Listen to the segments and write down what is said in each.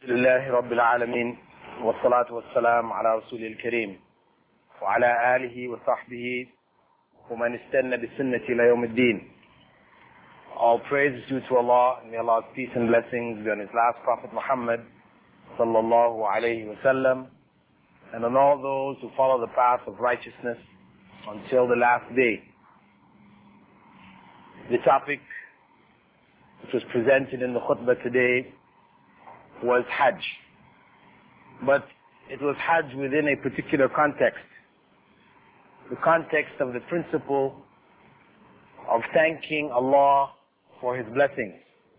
لله رب العالمين والصلاة والسلام على رسول الكريم وعلى آله وصحبه ومن استنى بسنة إلى يوم الدين. All praise is due to Allah, and may Allah's peace and blessings be on His last Prophet Muhammad sallallahu alayhi wa sallam, and on all those who follow the path of righteousness until the last day. The topic which was presented in the khutbah today was Hajj. But it was Hajj within a particular context. The context of the principle of thanking Allah for His blessings.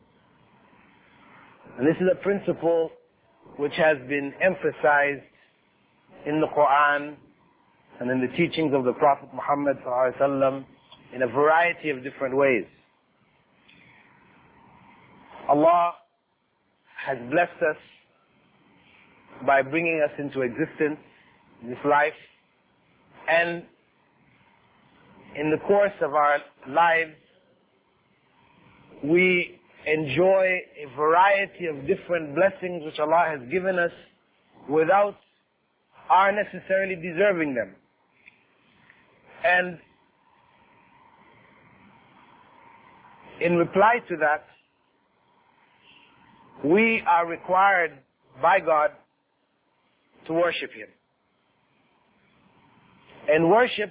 And this is a principle which has been emphasized in the Quran and in the teachings of the Prophet Muhammad ﷺ in a variety of different ways. Allah has blessed us by bringing us into existence in this life, and in the course of our lives we enjoy a variety of different blessings which Allah has given us without our necessarily deserving them. And in reply to that, we are required by God to worship Him. And worship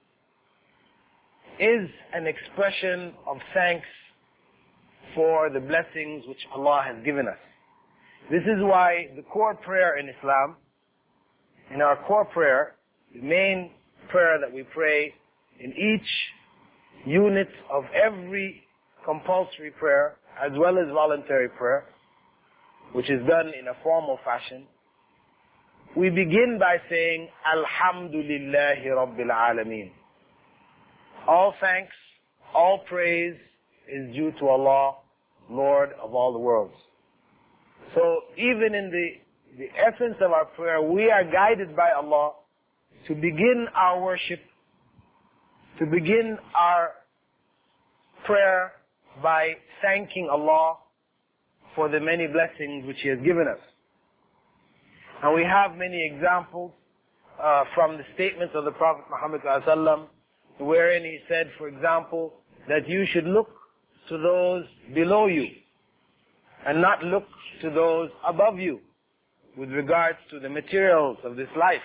is an expression of thanks for the blessings which Allah has given us. This is why the core prayer in Islam, in our core prayer, the main prayer that we pray in each unit of every compulsory prayer, as well as voluntary prayer, which is done in a formal fashion, we begin by saying, Alhamdulillahi Rabbil Alameen. All thanks, all praise is due to Allah, Lord of all the worlds. So even in the essence of our prayer, we are guided by Allah to begin our worship, to begin our prayer by thanking Allah for the many blessings which He has given us. And we have many examples from the statements of the Prophet Muhammad ﷺ, wherein he said, for example, that you should look to those below you and not look to those above you with regards to the materials of this life.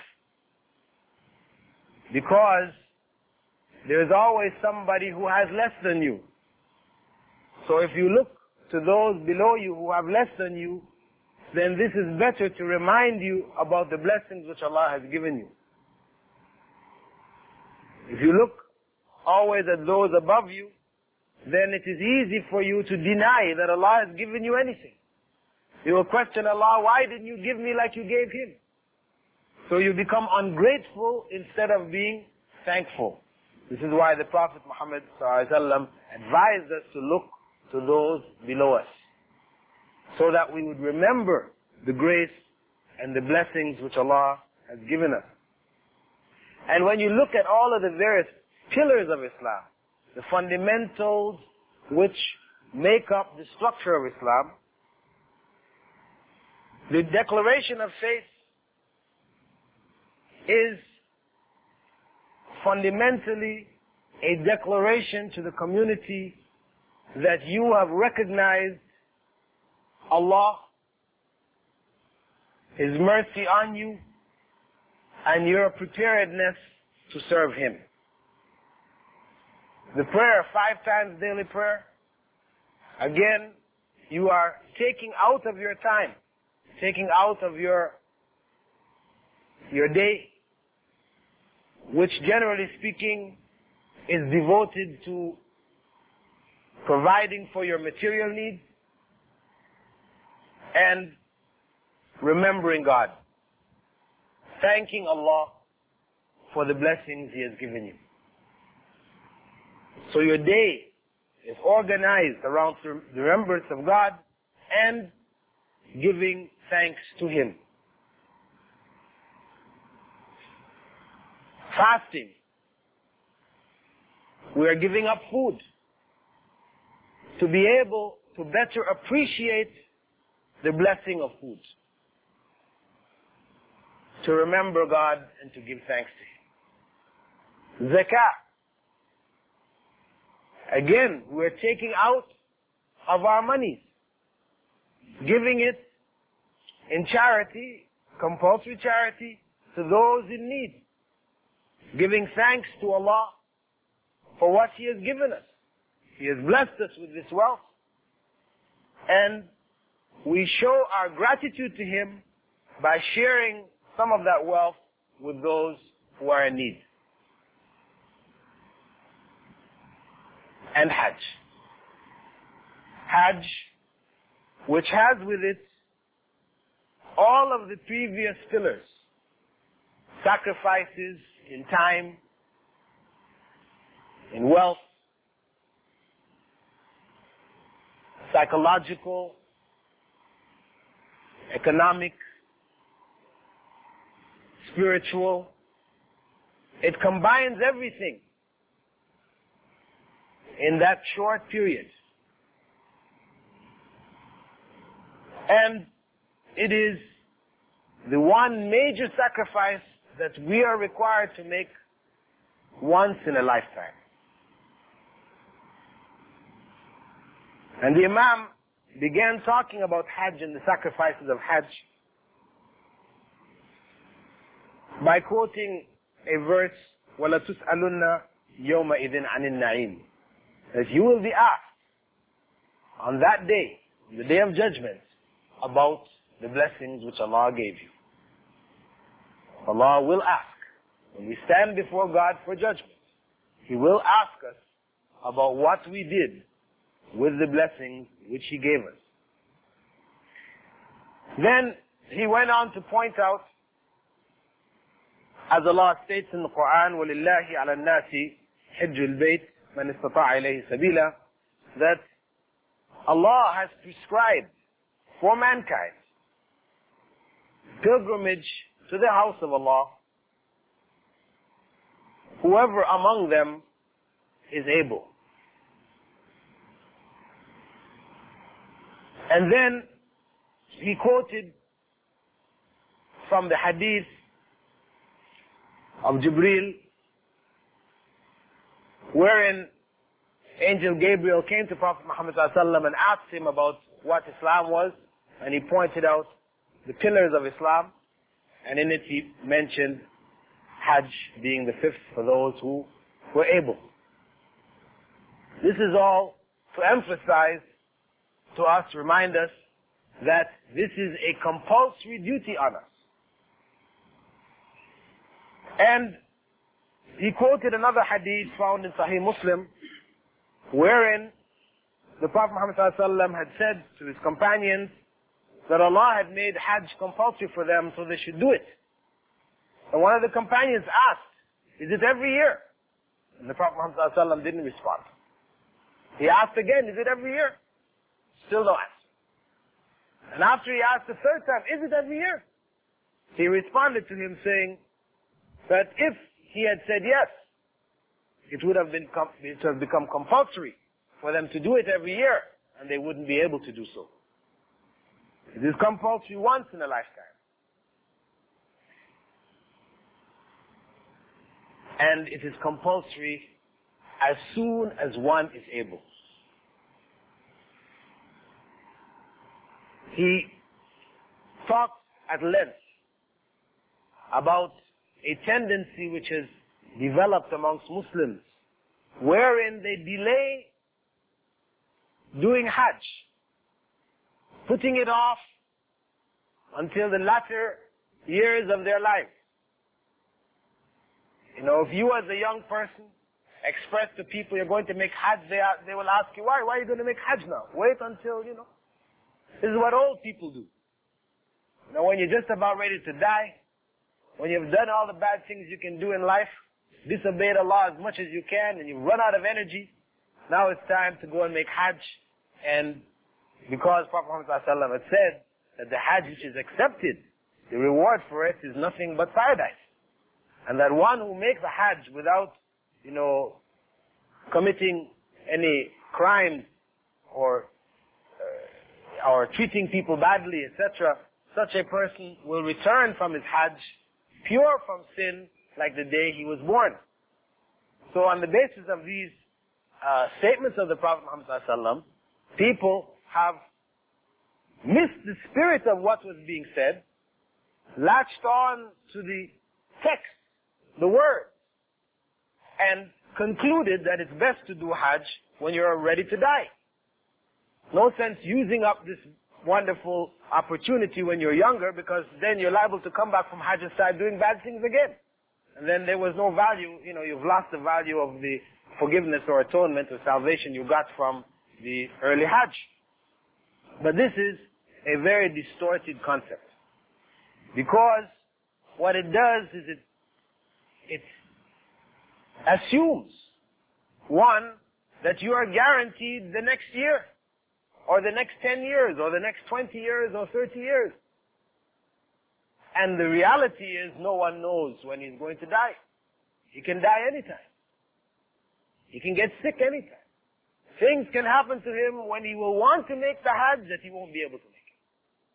Because there is always somebody who has less than you. So if you look to those below you who have less than you, then this is better to remind you about the blessings which Allah has given you. If you look always at those above you, then it is easy for you to deny that Allah has given you anything. You will question Allah, why didn't you give me like you gave Him? So you become ungrateful instead of being thankful. This is why the Prophet Muhammad ﷺ advised us to look to those below us, so that we would remember the grace and the blessings which Allah has given us. And when you look at all of the various pillars of Islam, the fundamentals which make up the structure of Islam, the declaration of faith is fundamentally a declaration to the community that you have recognized Allah, His mercy on you, and your preparedness to serve Him. The prayer, 5 times daily prayer, again, you are taking out of your time, taking out of your day, which generally speaking is devoted to providing for your material needs and remembering God, thanking Allah for the blessings He has given you. So your day is organized around the remembrance of God and giving thanks to Him. Fasting. We are giving up food to be able to better appreciate the blessing of food. To remember God and to give thanks to Him. Zakah. Again, we're taking out of our monies, giving it in charity, compulsory charity, to those in need. Giving thanks to Allah for what He has given us. He has blessed us with this wealth. And we show our gratitude to Him by sharing some of that wealth with those who are in need. And Hajj. Hajj, which has with it all of the previous pillars. Sacrifices in time, in wealth, psychological, economic, spiritual. It combines everything in that short period. And it is the one major sacrifice that we are required to make once in a lifetime. And the Imam began talking about Hajj and the sacrifices of Hajj by quoting a verse, وَلَتُسْأَلُنَّ يَوْمَئِذٍ عَنِ النَّعِيمِ, that you will be asked on that day, the day of judgment, about the blessings which Allah gave you. Allah will ask, when we stand before God for judgment, He will ask us about what we did with the blessings which He gave us. Then He went on to point out, as Allah states in the Quran, وَلِلَّهِ عَلَى النَّاسِ حِجُّ الْبَيْتِ مَنِ اسْتَطَاعَ إِلَيْهِ سَبِيلًا, that Allah has prescribed for mankind pilgrimage to the house of Allah, whoever among them is able. And then he quoted from the hadith of Jibreel, wherein Angel Gabriel came to Prophet Muhammad ﷺ and asked him about what Islam was, and he pointed out the pillars of Islam, and in it he mentioned Hajj being the fifth for those who were able. This is all to emphasize to us, remind us that this is a compulsory duty on us. And he quoted another hadith found in Sahih Muslim, wherein the Prophet Muhammad ﷺ had said to his companions that Allah had made Hajj compulsory for them, so they should do it. And one of the companions asked, is it every year? And the Prophet Muhammad ﷺ didn't respond. He asked again, is it every year? Still no answer. And after he asked the third time, is it every year? He responded to him saying that if he had said yes, it would have become compulsory for them to do it every year, and they wouldn't be able to do so. It is compulsory once in a lifetime. And it is compulsory as soon as one is able. He talked at length about a tendency which has developed amongst Muslims, wherein they delay doing Hajj, putting it off until the latter years of their life. You know, if you as a young person express to people you're going to make Hajj, they will ask you, why? Why are you going to make Hajj now? Wait until, This is what old people do. When you're just about ready to die, when you've done all the bad things you can do in life, disobeyed Allah as much as you can, and you've run out of energy, now it's time to go and make Hajj. And because Prophet Muhammad ﷺ had said that the Hajj which is accepted, the reward for it is nothing but paradise. And that one who makes a Hajj without, committing any crimes or or treating people badly, etc., such a person will return from his Hajj pure from sin like the day he was born. So on the basis of these statements of the Prophet Muhammad ﷺ, people have missed the spirit of what was being said, latched on to the text, the words, and concluded that it's best to do Hajj when you're ready to die. No sense using up this wonderful opportunity when you're younger, because then you're liable to come back from Hajj and start doing bad things again. And then there was no value, you've lost the value of the forgiveness or atonement or salvation you got from the early Hajj. But this is a very distorted concept. Because what it does is it assumes, one, that you are guaranteed the next year, or the next 10 years, or the next 20 years, or 30 years. And the reality is no one knows when he's going to die. He can die anytime. He can get sick anytime. Things can happen to him when he will want to make the Hajj that he won't be able to make it.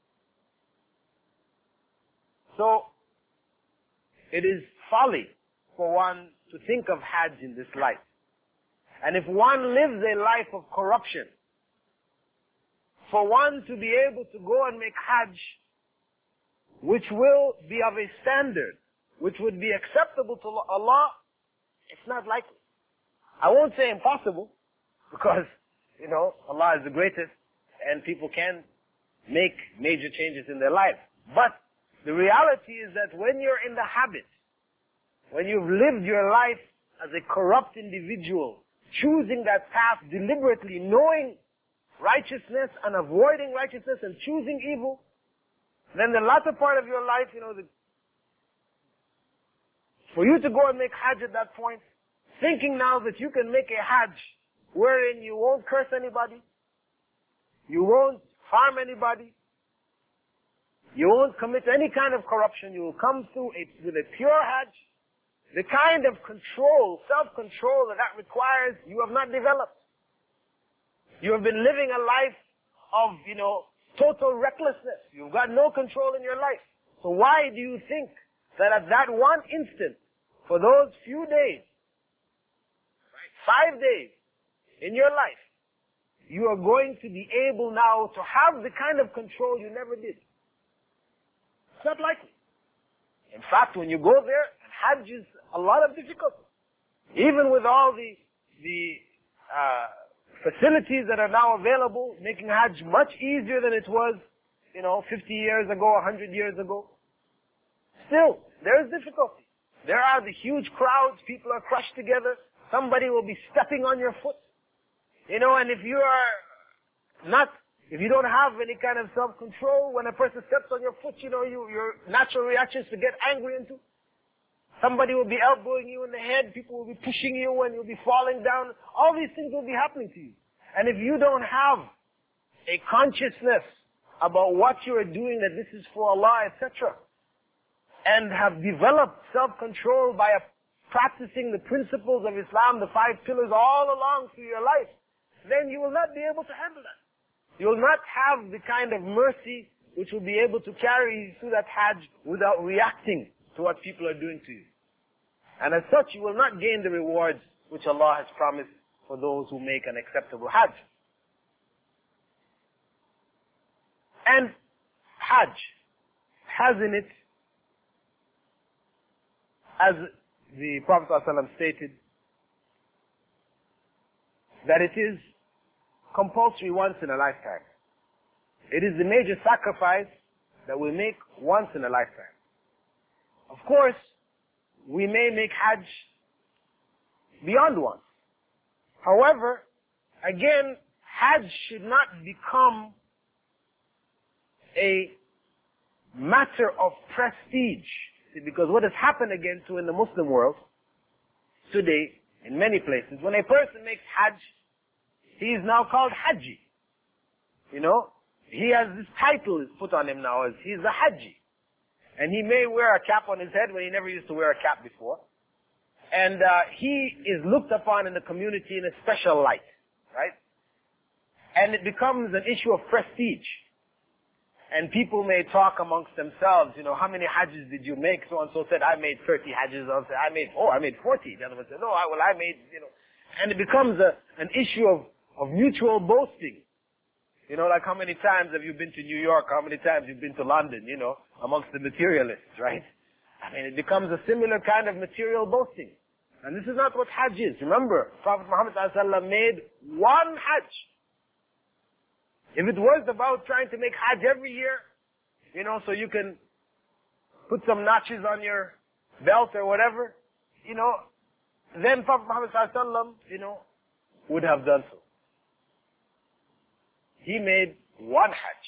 So, it is folly for one to think of Hajj in this light. And if one lives a life of corruption, for one to be able to go and make Hajj, which will be of a standard, which would be acceptable to Allah, it's not likely. I won't say impossible, because, Allah is the greatest, and people can make major changes in their life. But the reality is that when you're in the habit, when you've lived your life as a corrupt individual, choosing that path deliberately, knowing righteousness and avoiding righteousness and choosing evil, then the latter part of your life, for you to go and make Hajj at that point, thinking now that you can make a Hajj wherein you won't curse anybody, you won't harm anybody, you won't commit any kind of corruption, you will come through with a pure Hajj, the kind of control, self-control that requires, you have not developed. You have been living a life of, total recklessness. You've got no control in your life. So why do you think that at that one instant, for those few days, 5 days in your life, you are going to be able now to have the kind of control you never did? It's not likely. In fact, when you go there, Hajj is a lot of difficulty. Even with all the facilities that are now available, making Hajj much easier than it was, 50 years ago, 100 years ago. Still, there is difficulty. There are the huge crowds, people are crushed together, somebody will be stepping on your foot. And if you don't have any kind of self-control, when a person steps on your foot, your natural reaction is to get angry into. Somebody will be elbowing you in the head, people will be pushing you and you'll be falling down. All these things will be happening to you. And if you don't have a consciousness about what you are doing, that this is for Allah, etc., and have developed self-control by practicing the principles of Islam, the 5 pillars all along through your life, then you will not be able to handle that. You will not have the kind of mercy which will be able to carry you through that Hajj without reacting to what people are doing to you. And as such, you will not gain the rewards which Allah has promised for those who make an acceptable Hajj. And Hajj has in it, as the Prophet ﷺ stated, that it is compulsory once in a lifetime. It is the major sacrifice that we make once in a lifetime. Of course, we may make Hajj beyond once. However, again, Hajj should not become a matter of prestige. See, because what has happened again too in the Muslim world today, in many places, when a person makes Hajj, he is now called Haji. He has this title is put on him now as he's a Haji. And he may wear a cap on his head when he never used to wear a cap before. And he is looked upon in the community in a special light, right? And it becomes an issue of prestige. And people may talk amongst themselves, how many hajjs did you make? So and so said, I made 30 hajjs. Others said, I made 40. The other one said, no, I made, And it becomes an issue of mutual boasting. Like how many times have you been to New York? How many times you've been to London, amongst the materialists, right? I mean, it becomes a similar kind of material boasting. And this is not what Hajj is. Remember, Prophet Muhammad ﷺ made one Hajj. If it was about trying to make Hajj every year, so you can put some notches on your belt or whatever, then Prophet Muhammad ﷺ, would have done so. He made one Hajj.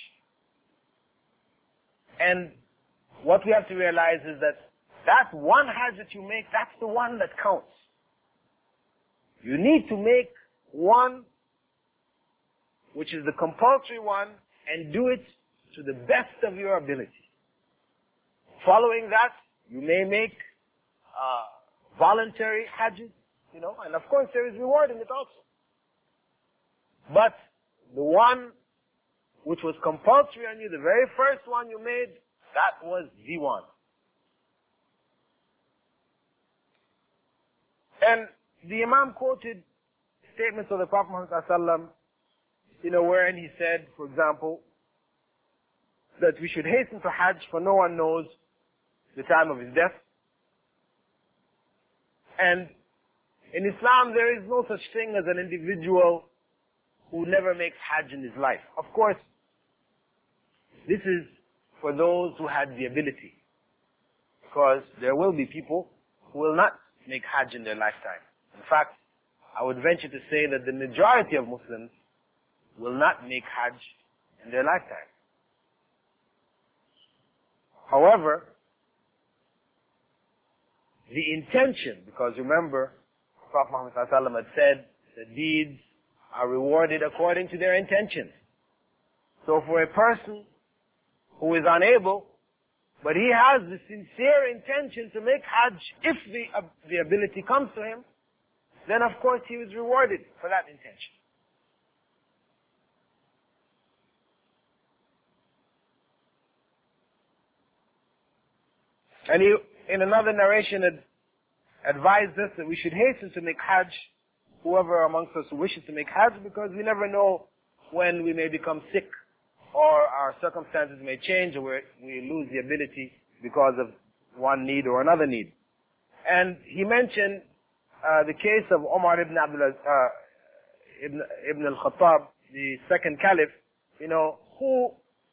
And what we have to realize is that one Hajj that you make, that's the one that counts. You need to make one, which is the compulsory one, and do it to the best of your ability. Following that, you may make voluntary Hajjs, and of course there is reward in it also. But the one which was compulsory on you, the very first one you made, that was the one. And the Imam quoted statements of the Prophet Muhammad ﷺ, wherein he said, for example, that we should hasten to Hajj, for no one knows the time of his death. And in Islam, there is no such thing as an individual who never makes Hajj in his life. Of course, this is for those who had the ability. Because there will be people who will not make Hajj in their lifetime. In fact, I would venture to say that the majority of Muslims will not make Hajj in their lifetime. However, the intention, because remember, Prophet Muhammad ﷺ had said that deeds are rewarded according to their intentions. So for a person who is unable, but he has the sincere intention to make Hajj, if the ability comes to him, then of course he is rewarded for that intention. And he, in another narration, had advised us that we should hasten to make Hajj, whoever amongst us who wishes to make Hajj, because we never know when we may become sick, or our circumstances may change, or we lose the ability because of one need or another need. And he mentioned the case of Umar ibn al-Khattab, the second caliph, who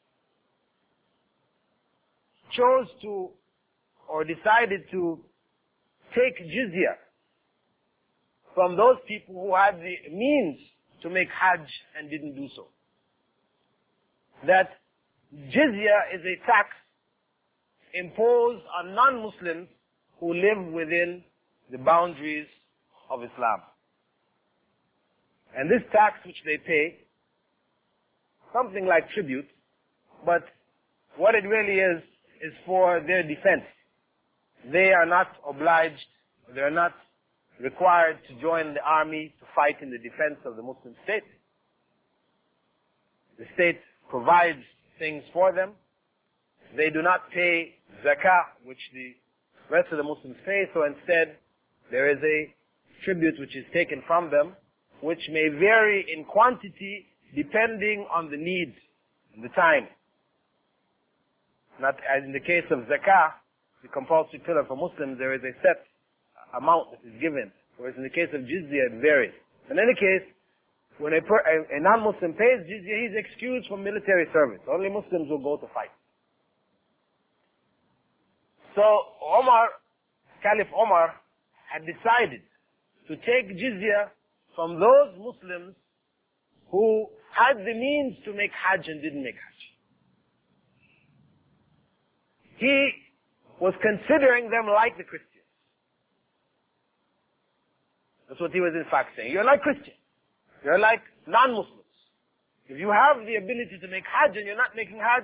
chose to, or decided to take jizya from those people who had the means to make Hajj and didn't do so. That jizya is a tax imposed on non-Muslims who live within the boundaries of Islam. And this tax which they pay, something like tribute, but what it really is for their defense. They are not obliged, they are not required to join the army to fight in the defense of the Muslim state. The state provides things for them. They do not pay zakah, which the rest of the Muslims pay, so instead there is a tribute which is taken from them, which may vary in quantity depending on the need and the time. Not as in the case of zakah, the compulsory pillar for Muslims, there is a set amount that is given, whereas in the case of jizya, it varies. In any case, when a non-Muslim pays jizya, he's excused from military service. Only Muslims will go to fight. So Caliph Omar had decided to take jizya from those Muslims who had the means to make Hajj and didn't make Hajj. He was considering them like the Christians. That's what he was in fact saying. You're like Christians. You're like non-Muslims. If you have the ability to make Hajj and you're not making Hajj.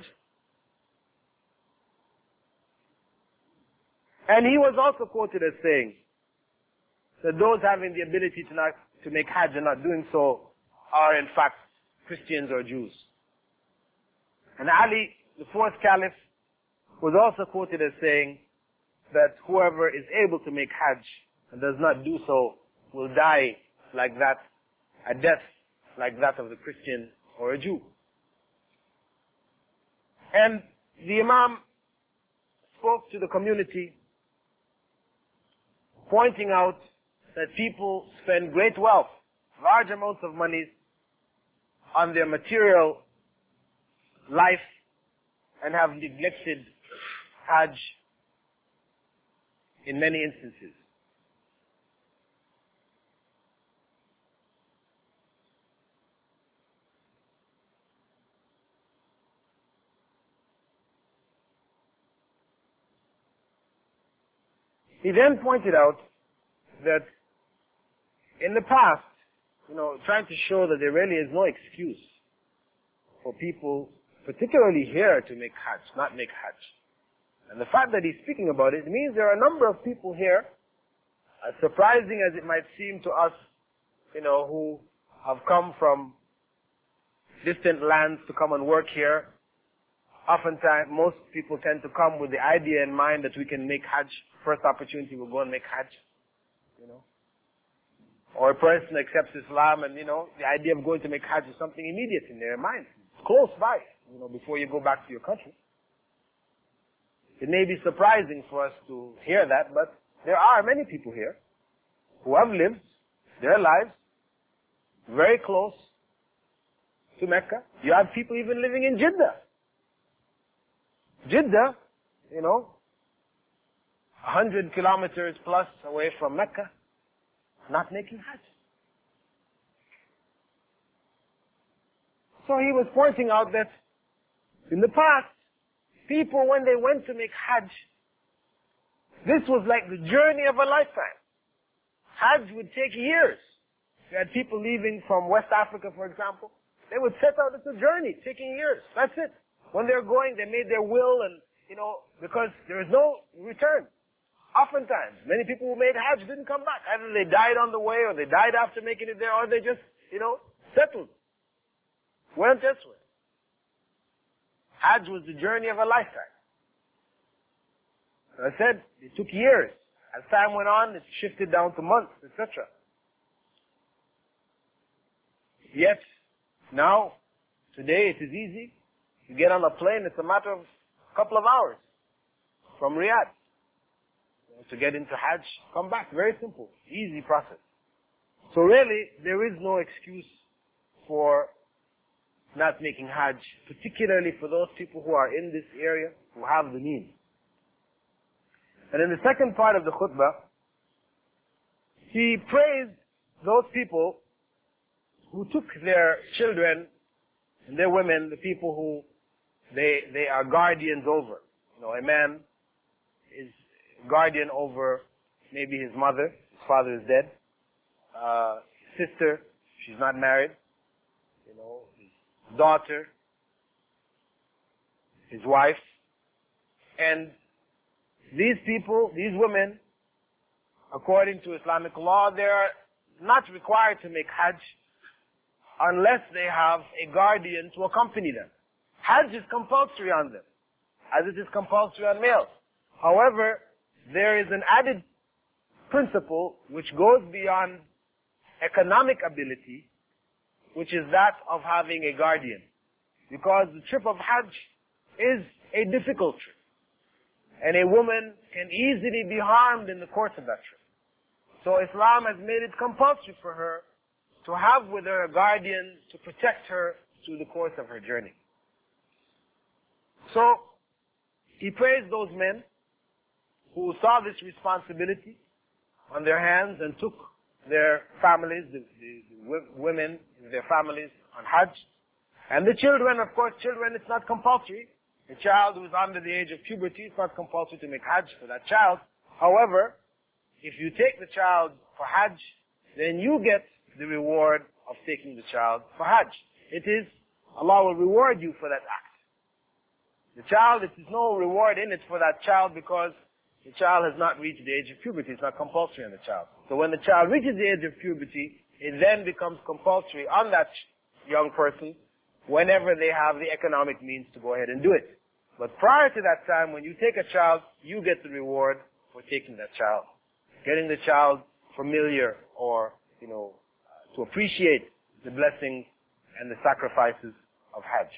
And he was also quoted as saying that those having the ability to make Hajj and not doing so are in fact Christians or Jews. And Ali, the fourth caliph, was also quoted as saying that whoever is able to make Hajj and does not do so will die like that, a death like that of the Christian or a Jew. And the Imam spoke to the community, pointing out that people spend great wealth, large amounts of money on their material life and have neglected Hajj in many instances. He then pointed out that in the past, trying to show that there really is no excuse for people, particularly here, to make Hajj, not make Hajj. And the fact that he's speaking about it means there are a number of people here, as surprising as it might seem to us, who have come from distant lands to come and work here. Oftentimes, most people tend to come with the idea in mind that we can make Hajj. First opportunity, we'll go and make Hajj. Or a person accepts Islam and, the idea of going to make Hajj is something immediate in their mind. It's close by, before you go back to your country. It may be surprising for us to hear that, but there are many people here who have lived their lives very close to Mecca. You have people even living in Jeddah. Jeddah, 100 kilometers plus away from Mecca, not making Hajj. So he was pointing out that in the past, people, when they went to make Hajj, this was like the journey of a lifetime. Hajj would take years. You had people leaving from West Africa, for example. They would set out, it's a journey, taking years. That's it. When they're going, they made their will and, because there is no return. Oftentimes, many people who made Hajj didn't come back. Either they died on the way, or they died after making it there, or they just, settled. Went elsewhere. Hajj was the journey of a lifetime. As I said, it took years. As time went on, it shifted down to months, etc. Yet, now, today it is easy. You get on a plane, it's a matter of a couple of hours from Riyadh. To get into Hajj, come back. Very simple. Easy process. So really, there is no excuse for not making Hajj, particularly for those people who are in this area, who have the means. And in the second part of the khutbah, he praised those people who took their children and their women, the people who they are guardians over. A man is guardian over maybe his mother, his father is dead, his sister, she's not married, his daughter, his wife, and these people, these women, according to Islamic law, they are not required to make Hajj unless they have a guardian to accompany them. Hajj is compulsory on them, as it is compulsory on males. However, there is an added principle which goes beyond economic ability, which is that of having a guardian. Because the trip of Hajj is a difficult trip. And a woman can easily be harmed in the course of that trip. So Islam has made it compulsory for her to have with her a guardian to protect her through the course of her journey. So, he praised those men who saw this responsibility on their hands and took their families, the women, their families on Hajj. And the children, of course, it's not compulsory. A child who is under the age of puberty, it's not compulsory to make Hajj for that child. However, if you take the child for Hajj, then you get the reward of taking the child for Hajj. It is, Allah will reward you for that act. The child, there is no reward in it for that child because the child has not reached the age of puberty. It's not compulsory on the child. So when the child reaches the age of puberty, it then becomes compulsory on that young person whenever they have the economic means to go ahead and do it. But prior to that time, when you take a child, you get the reward for taking that child. Getting the child familiar or, to appreciate the blessings and the sacrifices of Hajj.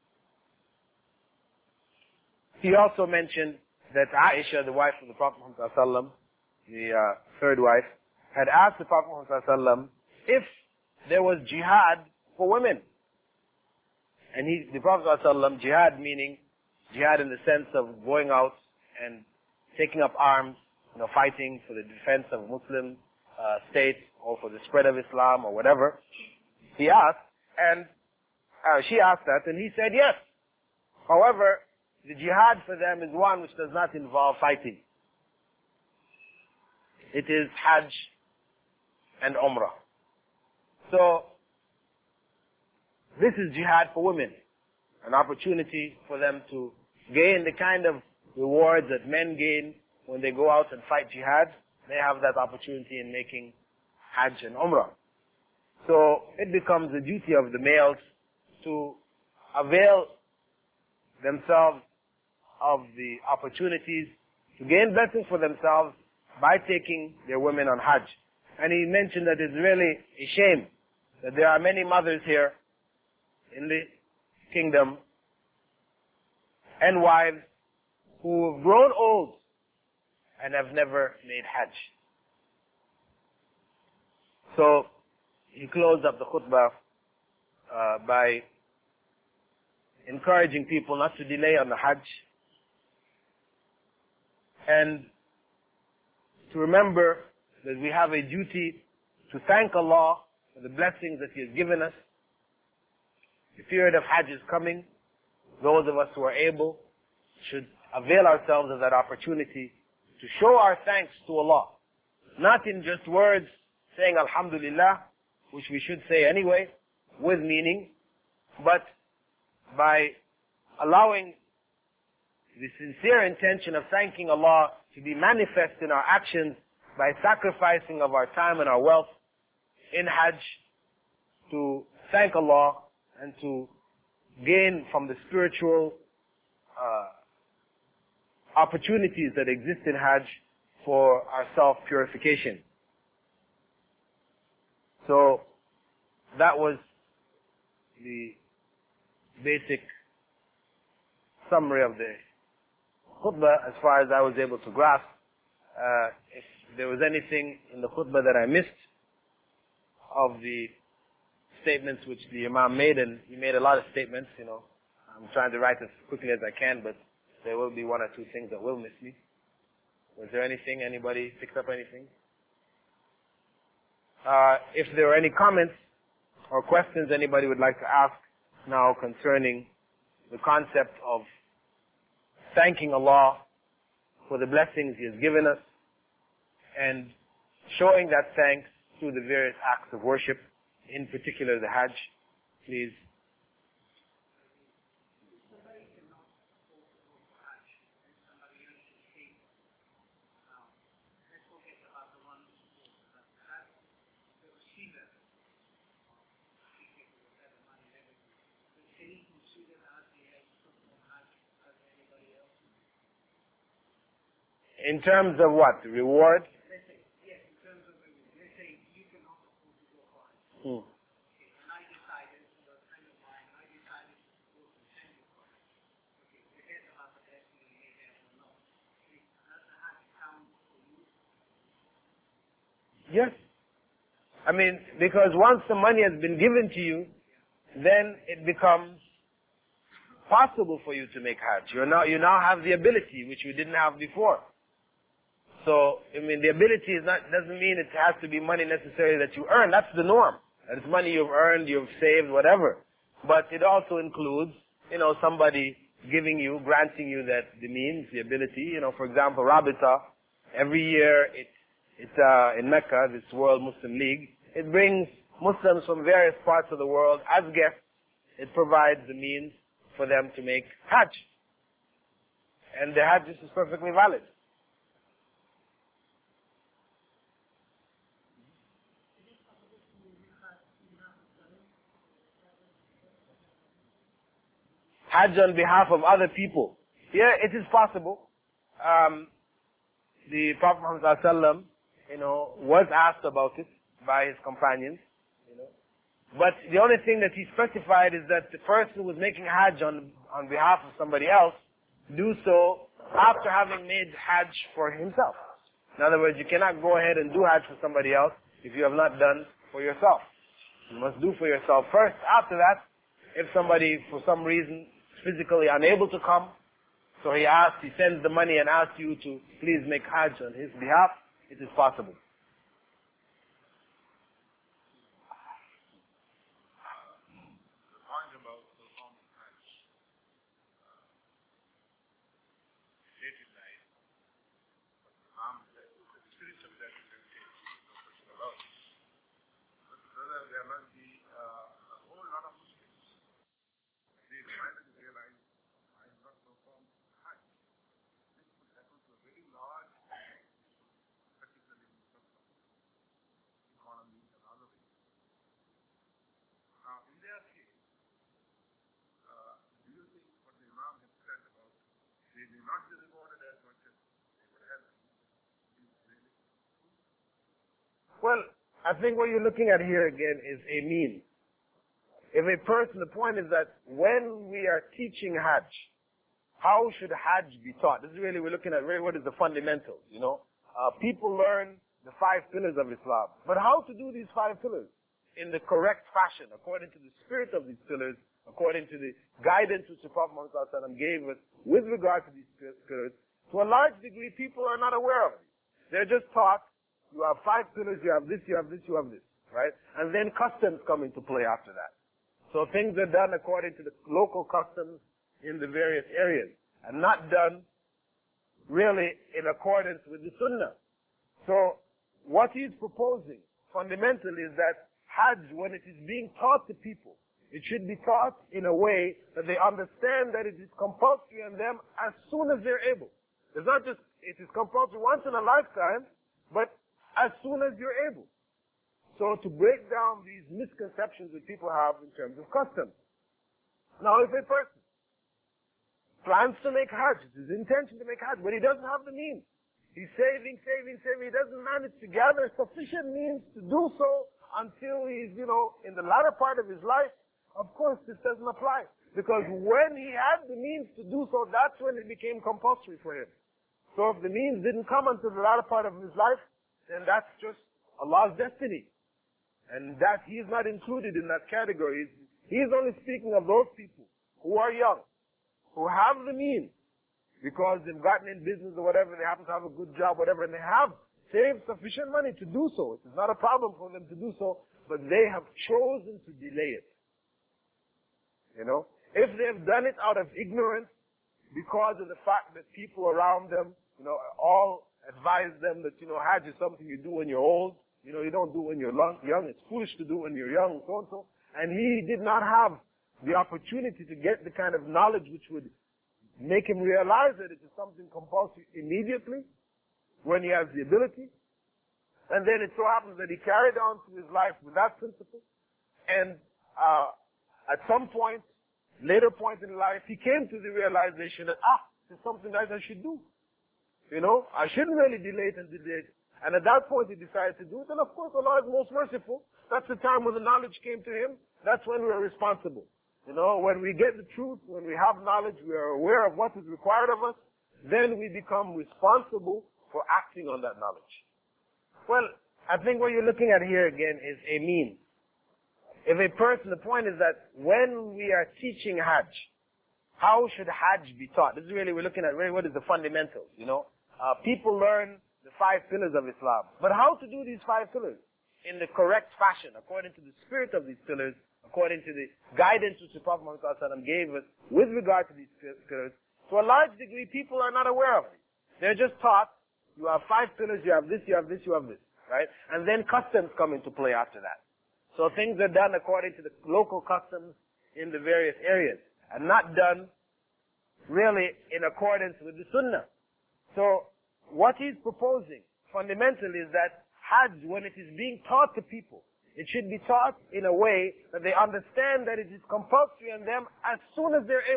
He also mentioned that Aisha, the wife of the Prophet Muhammad ﷺ, the third wife, had asked the Prophet Muhammad ﷺ if there was jihad for women. And the Prophet ﷺ, jihad meaning jihad in the sense of going out and taking up arms, fighting for the defense of Muslim states or for the spread of Islam or whatever. He asked, and she asked that, and he said yes. However, the jihad for them is one which does not involve fighting. It is Hajj and Umrah. So, this is jihad for women. An opportunity for them to gain the kind of rewards that men gain when they go out and fight jihad. They have that opportunity in making Hajj and Umrah. So, it becomes the duty of the males to avail themselves of the opportunities to gain blessings for themselves by taking their women on Hajj. And he mentioned that it's really a shame that there are many mothers here in the kingdom and wives who have grown old and have never made Hajj. So he closed up the khutbah by encouraging people not to delay on the Hajj and to remember that we have a duty to thank Allah for the blessings that He has given us. The period of Hajj is coming. Those of us who are able should avail ourselves of that opportunity to show our thanks to Allah. Not in just words saying Alhamdulillah, which we should say anyway, with meaning, but by allowing the sincere intention of thanking Allah to be manifest in our actions by sacrificing of our time and our wealth in Hajj to thank Allah and to gain from the spiritual opportunities that exist in Hajj for our self-purification. So that was the basic summary of the khutbah as far as I was able to grasp. If there was anything in the khutbah that I missed of the statements which the Imam made, and he made a lot of statements, I'm trying to write as quickly as I can, but there will be one or two things that will miss me. Was there anything? Anybody picked up anything? If there are any comments or questions anybody would like to ask now concerning the concept of thanking Allah for the blessings He has given us and showing that thanks through the various acts of worship, in particular the Hajj, please. In terms of what? The reward? Yes, in terms of reward. Let's say you can also afford to go for Hajj. Hmm. Okay, and I decided, a friend of mine, I decided to go to Sandy for Hajj. Okay, forget about the blessing you may have or not. Okay, does the Hajj count for you? Yes. I mean, because once the money has been given to you, then it becomes possible for you to make Hajj. You now have the ability, which you didn't have before. So, I mean, the ability doesn't mean it has to be money necessarily that you earn. That's the norm. It's money you've earned, you've saved, whatever. But it also includes, somebody granting you the means, the ability. For example, Rabita, every year it's in Mecca, this World Muslim League, it brings Muslims from various parts of the world as guests. It provides the means for them to make Hajj. And the Hajj is perfectly valid. Hajj on behalf of other people. Yeah, it is possible. The Prophet Muhammad ﷺ, was asked about it by his companions, But the only thing that he specified is that the person who was making Hajj on behalf of somebody else do so after having made Hajj for himself. In other words, you cannot go ahead and do Hajj for somebody else if you have not done for yourself. You must do for yourself first. After that, if somebody for some reason is physically unable to come, so he sends the money and asks you to please make Hajj on his behalf, it is possible. Well, I think what you're looking at here again is a mean. If a person, the point is that when we are teaching Hajj, how should Hajj be taught? This is really, we're looking at really what is the fundamentals, People learn the 5 pillars of Islam. But how to do these 5 pillars? In the correct fashion, according to the spirit of these pillars, according to the guidance which the Prophet Muhammad ﷺ gave us with regard to these pillars, to a large degree people are not aware of it. They're just taught, you have 5 pillars, you have this, you have this, you have this, right? And then customs come into play after that. So things are done according to the local customs in the various areas, and not done really in accordance with the Sunnah. So what he's proposing fundamentally is that Hajj, when it is being taught to people, it should be taught in a way that they understand that it is compulsory on them as soon as they're able. It's not just, it is compulsory once in a lifetime, but as soon as you're able. So to break down these misconceptions that people have in terms of customs. Now if a person plans to make Hajj, it's his intention to make Hajj, but he doesn't have the means. He's saving, he doesn't manage to gather sufficient means to do so until he's, in the latter part of his life. Of course, this doesn't apply. Because when he had the means to do so, that's when it became compulsory for him. So if the means didn't come until the latter part of his life, then that's just Allah's destiny. And that he's not included in that category. He's only speaking of those people who are young, who have the means, because they've gotten in business or whatever, they happen to have a good job, whatever, and they have saved sufficient money to do so. It is not a problem for them to do so, but they have chosen to delay it. If they've done it out of ignorance, because of the fact that people around them, all advise them that, Hajj is something you do when you're old, you don't do when you're young, it's foolish to do when you're young, so and so. And he did not have the opportunity to get the kind of knowledge which would make him realize that it is something compulsory immediately, when he has the ability. And then it so happens that he carried on through his life with that principle. And at some point, later point in life, he came to the realization that, this is something that I should do. I shouldn't really delay it and delay it. And at that point, he decided to do it. And of course, Allah is most merciful. That's the time when the knowledge came to him. That's when we're responsible. When we get the truth, when we have knowledge, we are aware of what is required of us, then we become responsible for acting on that knowledge. Well, I think what you're looking at here again is a mean. If a person, the point is that when we are teaching Hajj, how should Hajj be taught? This is really, we're looking at really what is the fundamentals, People learn the 5 pillars of Islam. But how to do these 5 pillars? In the correct fashion, according to the spirit of these pillars, according to the guidance which the Prophet Muhammad ﷺ gave us with regard to these pillars. To a large degree, people are not aware of it. They're just taught, you have 5 pillars, you have this, you have this, you have this, right? And then customs come into play after that. So things are done according to the local customs in the various areas, and not done really in accordance with the Sunnah. So what he's proposing fundamentally is that Hajj, when it is being taught to people, it should be taught in a way that they understand that it is compulsory on them as soon as they're able.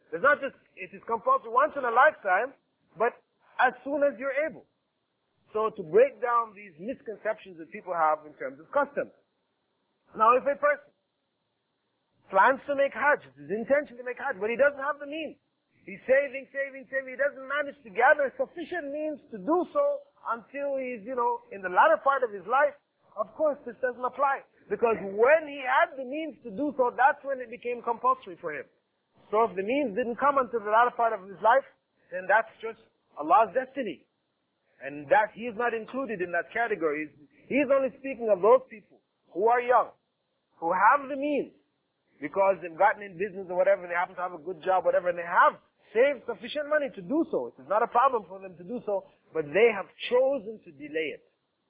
It's not just, it is compulsory once in a lifetime, but as soon as you're able. So to break down these misconceptions that people have in terms of customs. Now if a person plans to make Hajj, it's his intention to make Hajj, but he doesn't have the means. He's saving, he doesn't manage to gather sufficient means to do so until he's, in the latter part of his life. Of course, this doesn't apply. Because when he had the means to do so, that's when it became compulsory for him. So if the means didn't come until the latter part of his life, then that's just Allah's destiny. And that he is not included in that category. He's only speaking of those people who are young, who have the means, because they've gotten in business or whatever, they happen to have a good job, whatever, and they have saved sufficient money to do so. It's not a problem for them to do so, but they have chosen to delay it.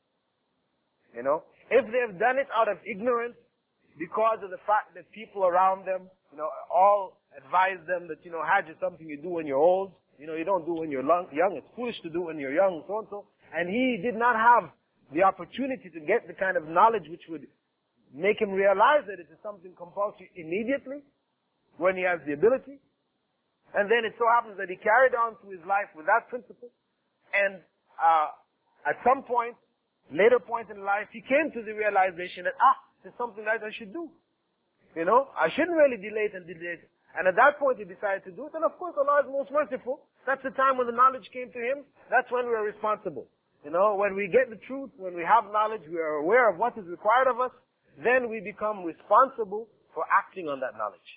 If they have done it out of ignorance, because of the fact that people around them, all advise them that, Hajj is something you do when you're old, you don't do when you're young, it's foolish to do when you're young, so and so. And he did not have the opportunity to get the kind of knowledge which would make him realize that it is something compulsory immediately, when he has the ability. And then it so happens that he carried on through his life with that principle. And at some point, later point in life, he came to the realization that, there's something that I should do. I shouldn't really delay it and delay it. And at that point he decided to do it. And of course Allah is most merciful. That's the time when the knowledge came to him. That's when we are responsible. When we get the truth, when we have knowledge, we are aware of what is required of us, then we become responsible for acting on that knowledge.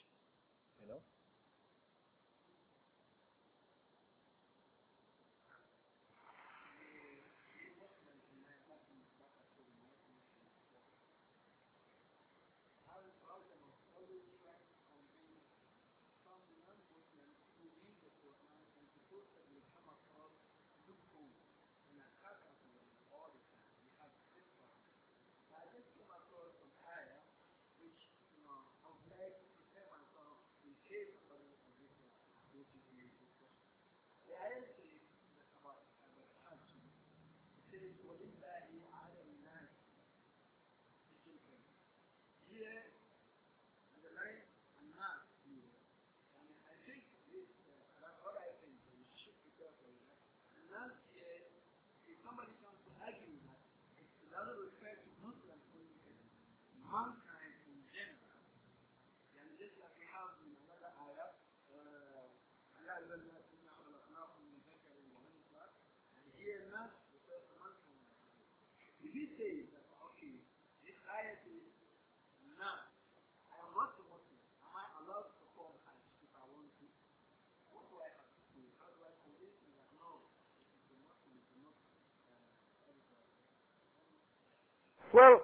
Mankind in general, and just like we have in another ayah, and here not refers to mankind. If he says that, okay, this ayah is not, I am not a Muslim, am I allowed to perform Hajj if I want to? What do I have to do? How do I convince you that no, it is a Muslim, it is not Well,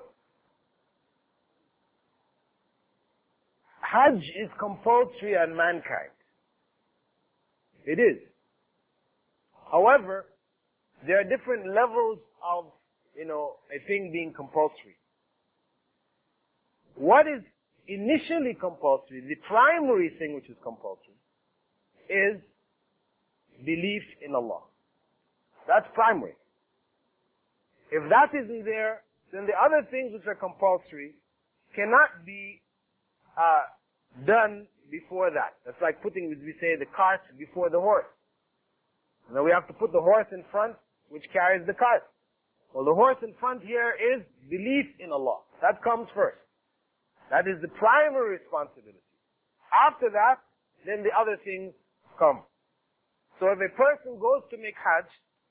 Hajj is compulsory on mankind. It is. However, there are different levels of, a thing being compulsory. What is initially compulsory, the primary thing which is compulsory, is belief in Allah. That's primary. If that isn't there, then the other things which are compulsory cannot be done before that. That's like putting, as we say, the cart before the horse. Now we have to put the horse in front, which carries the cart. Well, the horse in front here is belief in Allah. That comes first. That is the primary responsibility. After that, then the other things come. So if a person goes to make Hajj,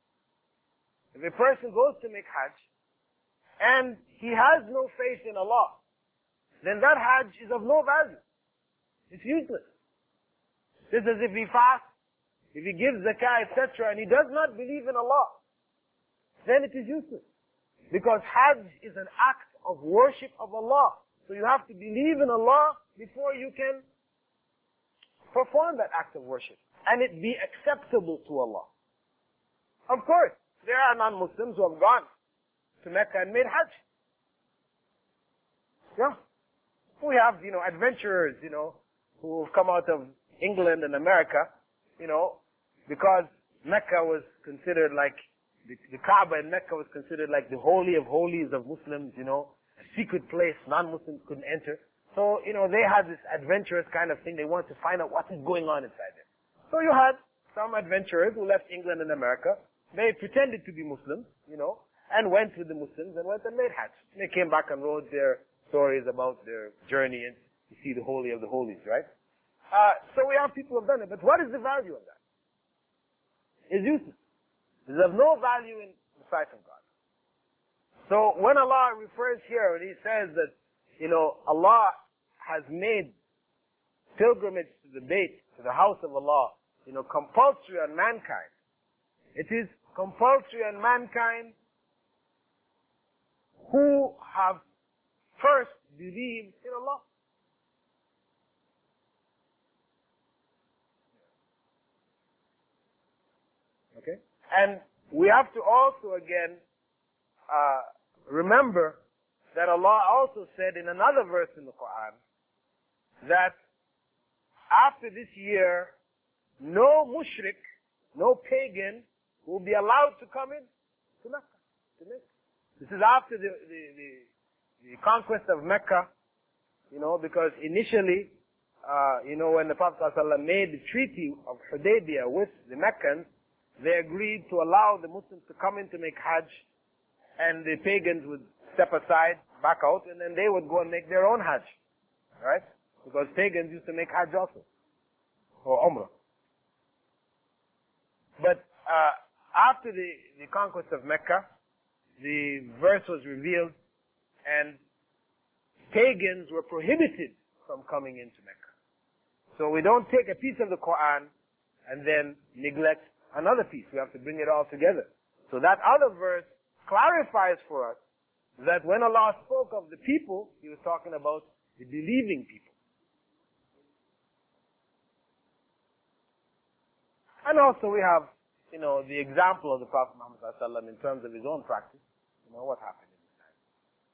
and he has no faith in Allah, then that Hajj is of no value. It's useless. Just as if he fasts, if he gives zakah, etc., and he does not believe in Allah, then it is useless. Because Hajj is an act of worship of Allah. So you have to believe in Allah before you can perform that act of worship. And it be acceptable to Allah. Of course, there are non-Muslims who have gone to Mecca and made Hajj. Yeah. We have, adventurers, who have come out of England and America, because Mecca was considered like, the Kaaba in Mecca was considered like the holy of holies of Muslims, a secret place non-Muslims couldn't enter. So, they had this adventurous kind of thing. They wanted to find out what is going on inside there. So you had some adventurers who left England and America. They pretended to be Muslims, and went with the Muslims and went and made Hajj. They came back and wrote their stories about their journey, and you see the Holy of the Holies, right? So we have people who have done it. But what is the value of that? It's useless. It's of no value in the sight of God. So when Allah refers here, and He says that, Allah has made pilgrimage to the Bayt, to the house of Allah, compulsory on mankind. It is compulsory on mankind who have first believed in Allah. Okay? And we have to also again remember that Allah also said in another verse in the Quran that after this year, no mushrik, no pagan will be allowed to come in to Mecca. This is after the conquest of Mecca, because initially, when the Prophet ﷺ made the treaty of Hudaybiyah with the Meccans, they agreed to allow the Muslims to come in to make Hajj, and the pagans would step aside, back out, and then they would go and make their own Hajj. Right? Because pagans used to make Hajj also. Or Umrah. But after the conquest of Mecca, the verse was revealed, and pagans were prohibited from coming into Mecca. So we don't take a piece of the Quran and then neglect another piece. We have to bring it all together. So that other verse clarifies for us that when Allah spoke of the people, He was talking about the believing people. And also we have, the example of the Prophet Muhammad ﷺ in terms of his own practice. What happened in his time.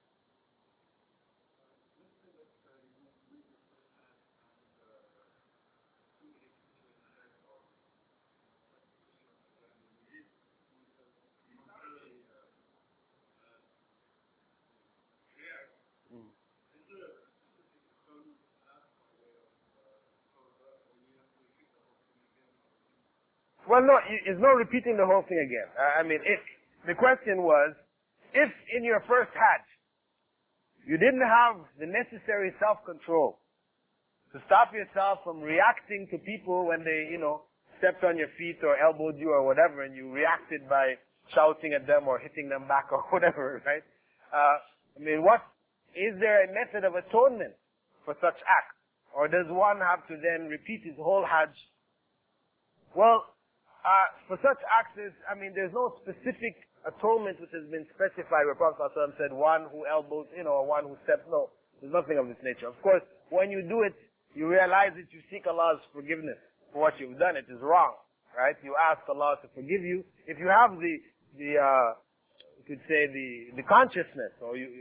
Well, no, it's not repeating the whole thing again. The question was, if in your first Hajj, you didn't have the necessary self-control to stop yourself from reacting to people when they, stepped on your feet or elbowed you or whatever, and you reacted by shouting at them or hitting them back or whatever, right? Is there a method of atonement for such acts? Or does one have to then repeat his whole Hajj? Well, for such acts, there's no specific atonement which has been specified where Prophet ﷺ said one who elbows, or one who steps. No, there's nothing of this nature. Of course, when you do it, you realize that you seek Allah's forgiveness for what you've done. It is wrong, right? You ask Allah to forgive you. If you have you could say the consciousness, or you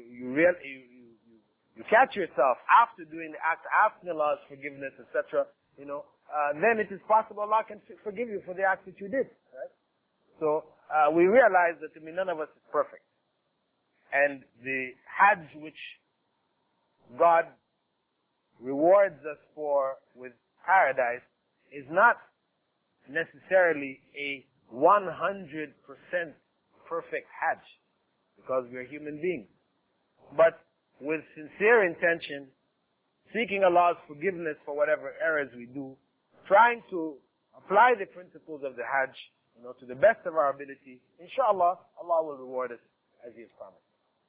catch yourself after doing the act, asking Allah's forgiveness, etc., then it is possible Allah can forgive you for the act that you did, right? So, we realize that, none of us is perfect. And the Hajj which God rewards us for with paradise is not necessarily a 100% perfect Hajj, because we are human beings. But with sincere intention, seeking Allah's forgiveness for whatever errors we do, trying to apply the principles of the Hajj, to the best of our ability, inshallah, Allah will reward us as He has promised.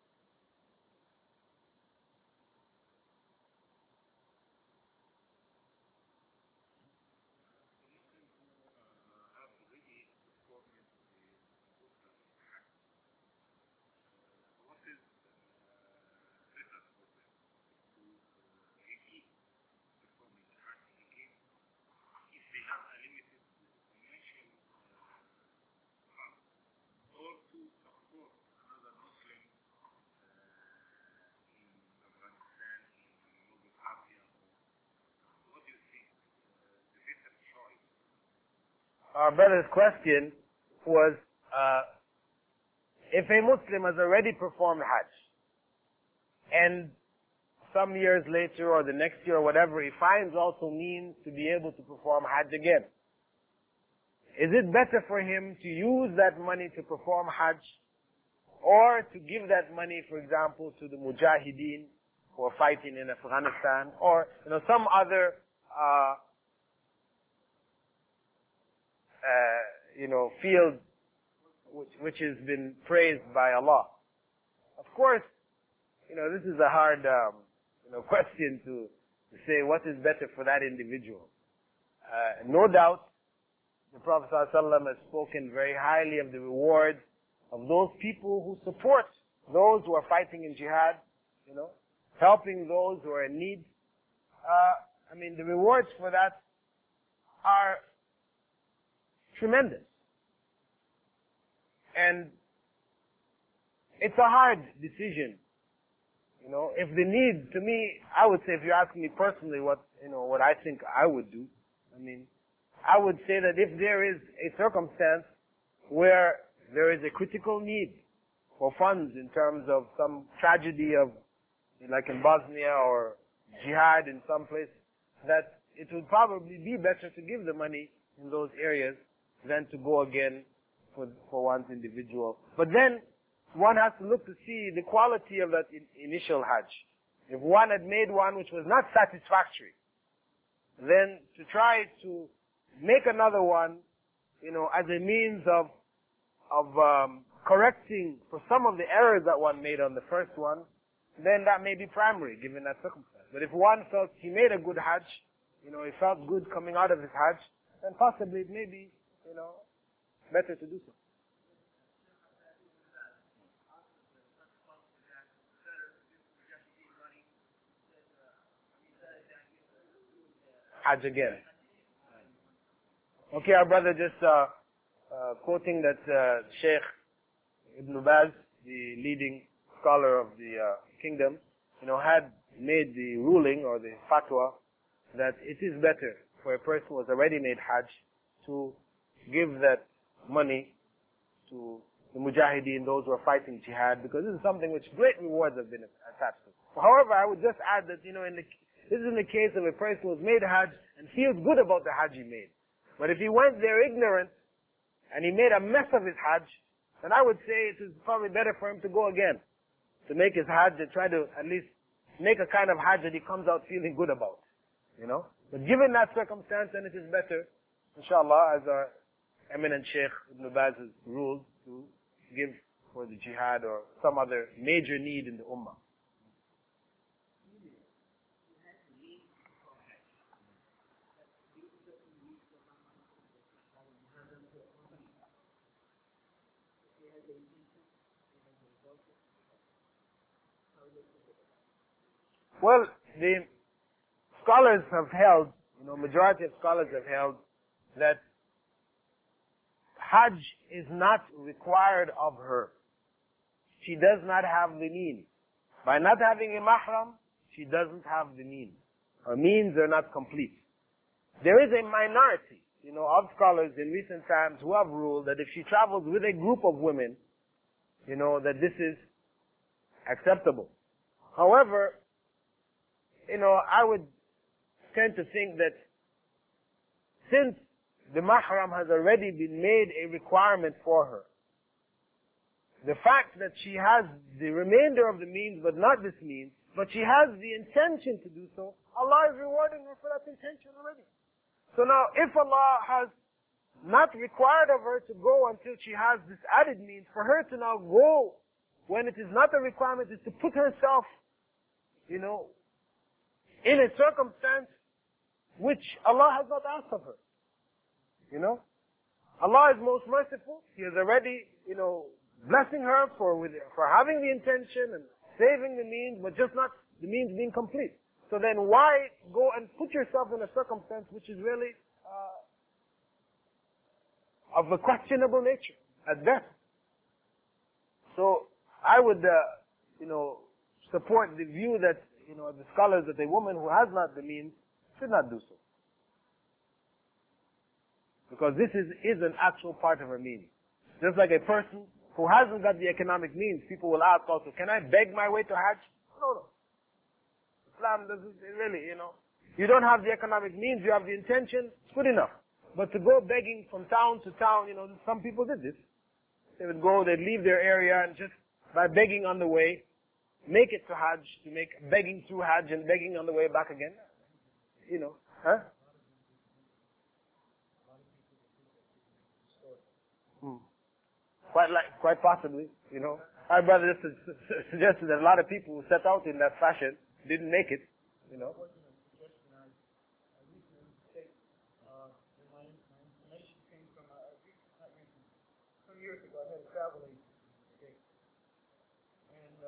Our brother's question was, if a Muslim has already performed Hajj, and some years later or the next year or whatever, he finds also means to be able to perform Hajj again. Is it better for him to use that money to perform Hajj, or to give that money, for example, to the Mujahideen who are fighting in Afghanistan, or some other field which has been praised by Allah? Of course, this is a hard question to say what is better for that individual. No doubt, the Prophet ﷺ has spoken very highly of the rewards of those people who support those who are fighting in jihad, helping those who are in need. The rewards for that are tremendous. And it's a hard decision. If the need, to me, I would say, if you're asking me personally what I think I would do, I would say that if there is a circumstance where there is a critical need for funds in terms of some tragedy of, like in Bosnia or jihad in some place, that it would probably be better to give the money in those areas than to go again for one's individual. But then one has to look to see the quality of that initial Hajj. If one had made one which was not satisfactory, then to try to make another one, as a means of correcting for some of the errors that one made on the first one, then that may be primary given that circumstance. But if one felt he made a good Hajj, he felt good coming out of his Hajj, then possibly it may be, better to do so. Hajj again. Okay, our brother just quoting that Sheikh Ibn Baz, the leading scholar of the kingdom, had made the ruling or the fatwa that it is better for a person who has already made Hajj to give that money to the Mujahideen, those who are fighting jihad, because this is something which great rewards have been attached to. However, I would just add that, this is in the case of a person who has made Hajj and feels good about the Hajj he made. But if he went there ignorant and he made a mess of his Hajj, then I would say it is probably better for him to go again, to make his Hajj and try to at least make a kind of Hajj that he comes out feeling good about. But given that circumstance, then it is better, inshallah, as our eminent Sheikh Ibn Baz has ruled, to give for the jihad or some other major need in the ummah. Well, the scholars have held, majority of scholars have held that Hajj is not required of her. She does not have the means. By not having a mahram, she doesn't have the means. Her means are not complete. There is a minority, of scholars in recent times who have ruled that if she travels with a group of women, that this is acceptable. However, I would tend to think that since the mahram has already been made a requirement for her, the fact that she has the remainder of the means but not this means, but she has the intention to do so, Allah is rewarding her for that intention already. So now, if Allah has not required of her to go until she has this added means, for her to now go when it is not a requirement is to put herself, in a circumstance which Allah has not asked of her. Allah is most merciful. He is already, blessing her for having the intention and saving the means, but just not the means being complete. So then why go and put yourself in a circumstance which is really of a questionable nature at best? So I would, support the view that, the scholars, that a woman who has not the means should not do so. Because this is an actual part of her means. Just like a person who hasn't got the economic means, people will ask also, can I beg my way to Hajj? No. Islam doesn't really, you don't have the economic means, you have the intention, it's good enough. But to go begging from town to town, some people did this. They would go, they'd leave their area and just by begging on the way, make it to Hajj, to make begging through Hajj and begging on the way back again. Huh? Quite possibly, My brother just suggested that a lot of people who set out in that fashion didn't make it, Some years ago, I had a travel agency, and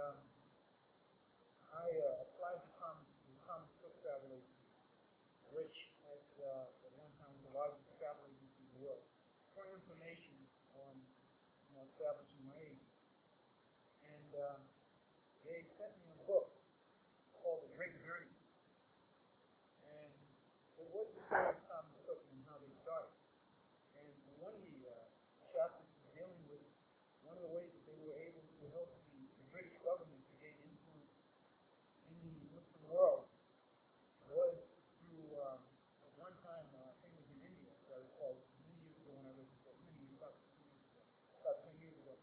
I applied to Thomas Cook Travel Agency, which at one time was the largest travel agency in the world, for information on establishing my agency. And they sent me a book called The Great Journey, and it was the story of Thomas Cook and how they started. And one of the chapters was dealing with one of the ways that they were able to help the British government to gain influence in the Muslim world was through, at one time, I think it was in India, as I recall, many years ago when I was about 10 years ago.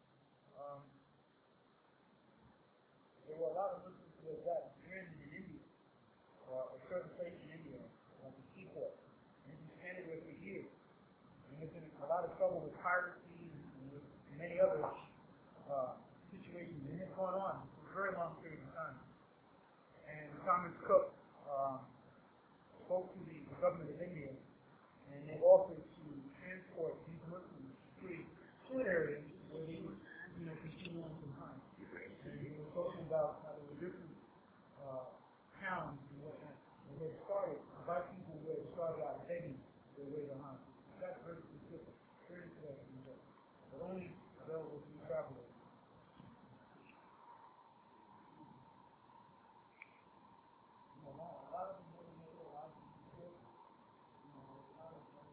There were a lot of Muslims who had gotten stranded in India, or a certain place in India, like a seaport, and been stranded there for years. And there's been a lot of trouble with piracy and with many other situations, and it's gone on for a very long period of time. And Thomas Cook spoke to the government of India, and they offered to transport these Muslims to an area where they would, continue on some time. And they were talking about how there were different towns and whatnot that had started, by people who had started out begging their way to Hajj. That's very specific, very specific, but only available to travelers. A lot of them wouldn't make a lot of people, a lot of them.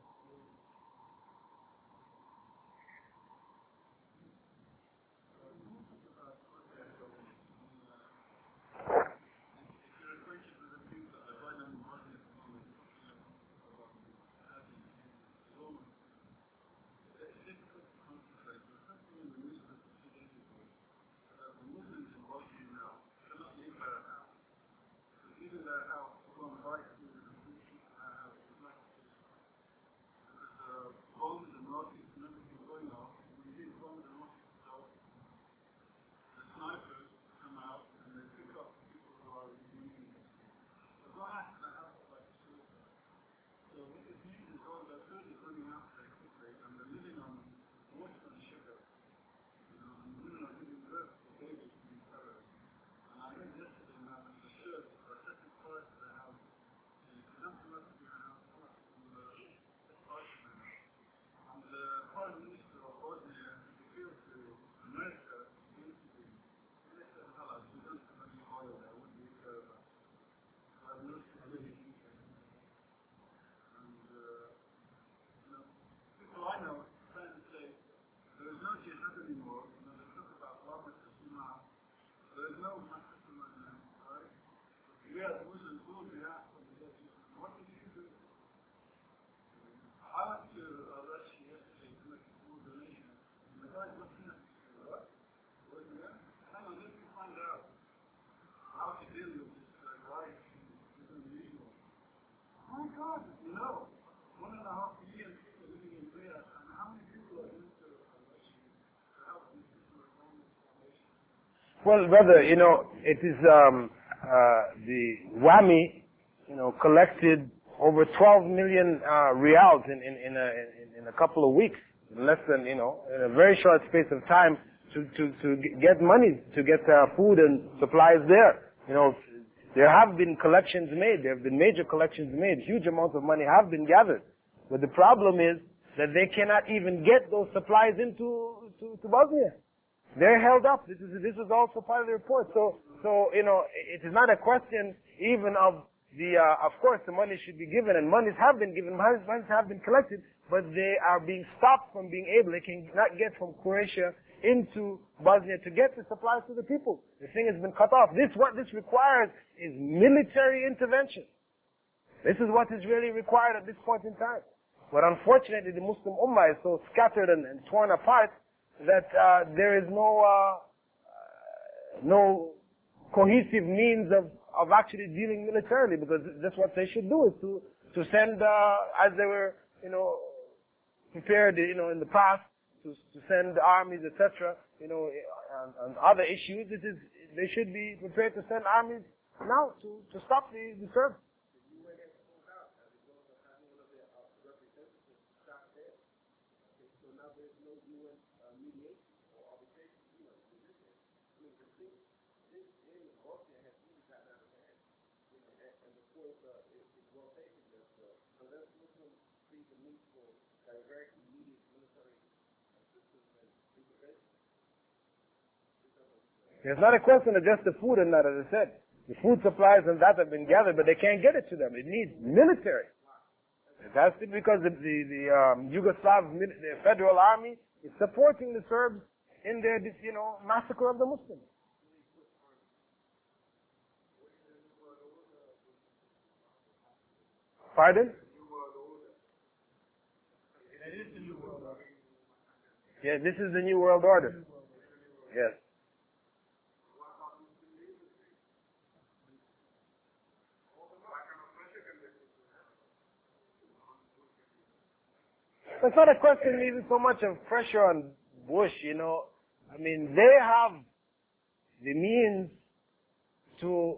Well, brother, it is the WAMI, collected over 12 million riyals in a couple of weeks, less than, in a very short space of time to get money, to get food and supplies there. There have been collections made. There have been major collections made. Huge amounts of money have been gathered. But the problem is that they cannot even get those supplies into Bosnia. They're held up. This is also part of the report. So it is not a question even of of course the money should be given, and monies have been given, monies have been collected, but they are being stopped from being able, they cannot get from Croatia into Bosnia to get the supplies to the people. The thing has been cut off. What this requires is military intervention. This is what is really required at this point in time. But unfortunately, the Muslim Ummah is so scattered and torn apart that there is no cohesive means of actually dealing militarily, because that's what they should do, is to send, as they were, prepared, in the past, to send armies, etc., on other issues. They should be prepared to send armies now to stop the Serbs. It's not a question of just the food and that, as I said. The food supplies and that have been gathered, but they can't get it to them. It needs military. That's it, because the Yugoslav the federal army is supporting the Serbs in their, massacre of the Muslims. Pardon? Yeah, this is the New World Order. Yes. It's not a question even so much of pressure on Bush, I mean, they have the means to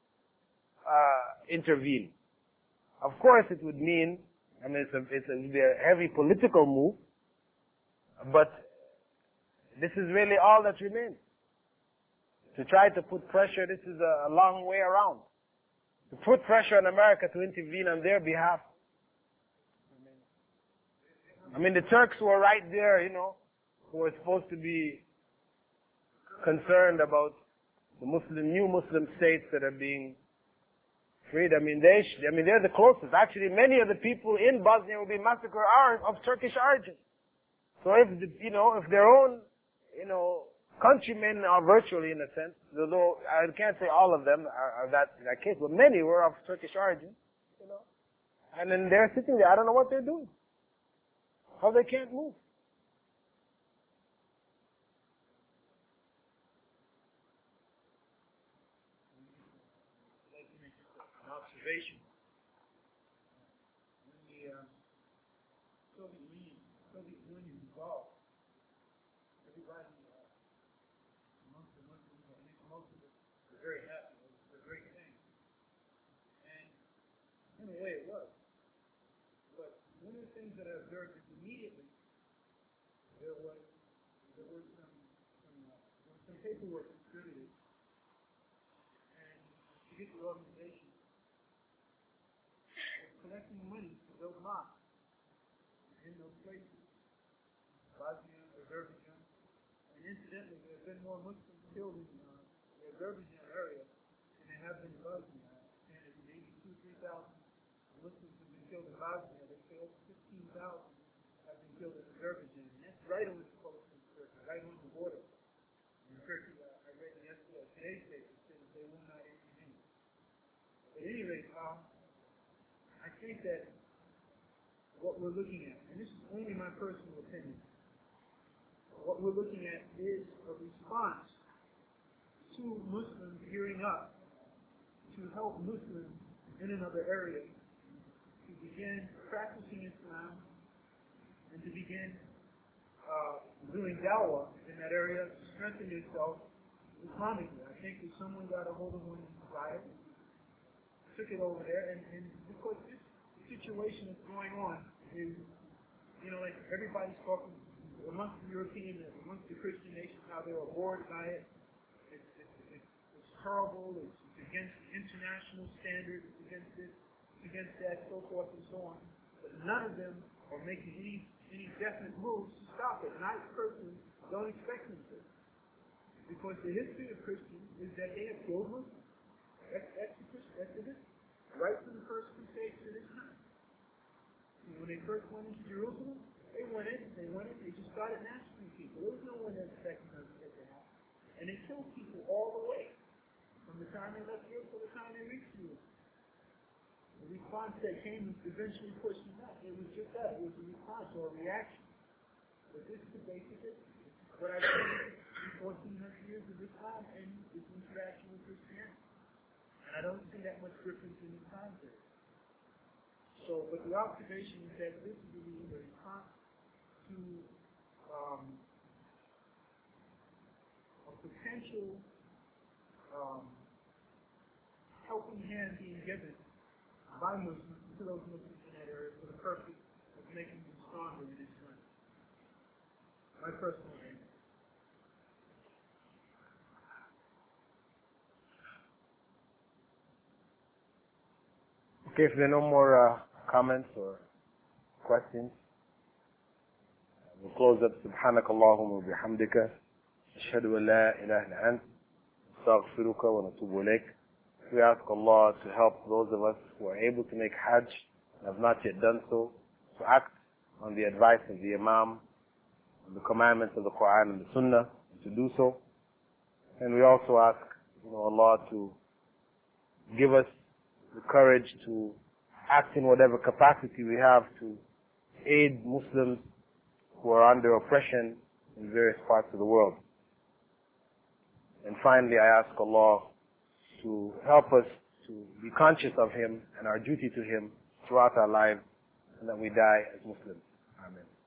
intervene. Of course, it would mean, it would be a heavy political move, but this is really all that remains. To try to put pressure, this is a long way around. To put pressure on America to intervene on their behalf. The Turks were right there, who were supposed to be concerned about the new Muslim states that are being freed. They're the closest. Actually, many of the people in Bosnia will be massacred are of Turkish origin. So if their own, countrymen are virtually, in a sense, although I can't say all of them are that case, but many were of Turkish origin, and then they're sitting there. I don't know what they're doing. How they can't move. I'd like to make just an observation. When the Soviet Union dissolved, everybody amongst the Muslims, I think most of us were very happy. It was a great thing. And in a way it was. But one of the things that I observed is immediately there was some paperwork distributed, and to get the organization was collecting money to build mosques in those places, Bosnia, Azerbaijan, and incidentally, there have been more Muslims killed in the Azerbaijan area than there have been in Bosnia. And it's maybe 2,000-3,000 Muslims have been killed in Bosnia. They say over 15,000 have been killed in Azerbaijan. And that's right on the coast of Turkey, right on the border. In Turkey, I read yesterday, today's paper said that they will not intervene. But at any rate, I think that what we're looking at, and this is only my personal opinion, what we're looking at is a response to Muslims gearing up to help Muslims in another area to begin practicing Islam and to begin doing dawah in that area to strengthen yourself Islamically. I think if someone got a hold of one society, took it over there, and because this situation that's going on is, like everybody's talking amongst the European, amongst the Christian nations, how they're bored by it. It's horrible. It's against international standards. It's against this. It's against that. So forth and so on. But none of them are making any definite moves to stop it. And I personally don't expect them to, because the history of Christians is that they have killed Muslims. That's the history. Right from the first crusade to this time. When they first went into Jerusalem, They went in, they just started massacring people. There was no one that expected them to get their house. And they killed people all the way. From the time they left Europe to the time they reached Europe. The response that came eventually pushed them back. It was just that. It was a response or a reaction. But this is the basic history. What I've seen in 1400 years of Islam and its interaction with Christianity. And I don't see that much difference in the time period. So, but the observation is that this is really a response to a potential helping hand being given by Muslims to those Muslims in that area for the purpose of making them stronger in Islam. My personal opinion. Okay, if there are no more comments or questions, we'll close up. سبحانك اللهم وبحمدك أشهد أن لا إله إلا أنت نستغفرك ونتوب إليك. We ask Allah to help those of us who are able to make Hajj and have not yet done so, to act on the advice of the Imam, on the commandments of the Quran and the Sunnah, and to do so. And we also ask, Allah to give us the courage to act in whatever capacity we have to aid Muslims who are under oppression in various parts of the world. And finally, I ask Allah to help us to be conscious of Him and our duty to Him throughout our lives, and that we die as Muslims. Amen.